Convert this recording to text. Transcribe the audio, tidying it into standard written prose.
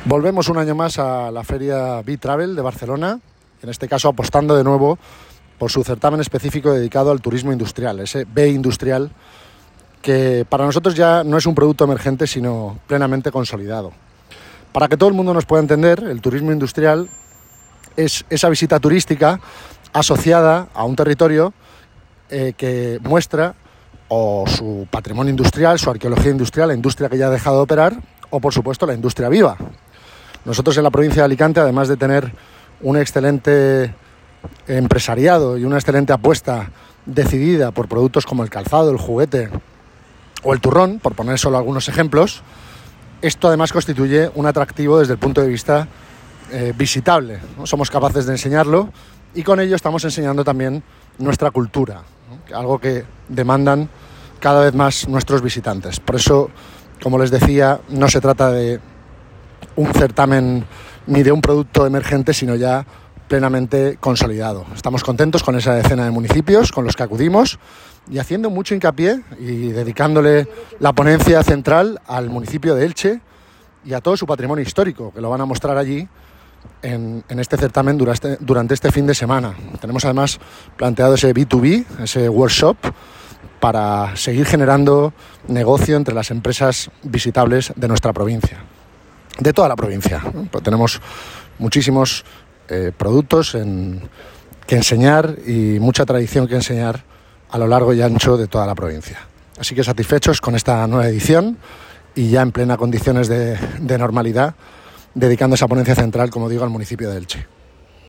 Volvemos un año más a la feria B-Travel de Barcelona, en este caso apostando de nuevo por su certamen específico dedicado al turismo industrial, ese B-Industrial, que para nosotros ya no es un producto emergente, sino plenamente consolidado. Para que todo el mundo nos pueda entender, el turismo industrial es esa visita turística asociada a un territorio que muestra o su patrimonio industrial, su arqueología industrial, la industria que ya ha dejado de operar, o por supuesto la industria viva. Nosotros en la provincia de Alicante, además de tener un excelente empresariado y una excelente apuesta decidida por productos como el calzado, el juguete o el turrón, por poner solo algunos ejemplos, esto además constituye un atractivo desde el punto de vista visitable, ¿no? Somos capaces de enseñarlo y con ello estamos enseñando también nuestra cultura, ¿no? Algo que demandan cada vez más nuestros visitantes. Por eso, como les decía, no se trata de un certamen ni de un producto emergente, sino ya plenamente consolidado. Estamos contentos con esa decena de municipios con los que acudimos y haciendo mucho hincapié y dedicándole la ponencia central al municipio de Elche y a todo su patrimonio histórico, que lo van a mostrar allí en este certamen durante este fin de semana. Tenemos además planteado ese B2B, ese workshop, para seguir generando negocio entre las empresas visitables de nuestra provincia, de toda la provincia, ¿no? Pues tenemos muchísimos productos que enseñar y mucha tradición que enseñar a lo largo y ancho de toda la provincia. Así que satisfechos con esta nueva edición y ya en plena condiciones de normalidad, dedicando esa ponencia central, como digo, al municipio de Elche.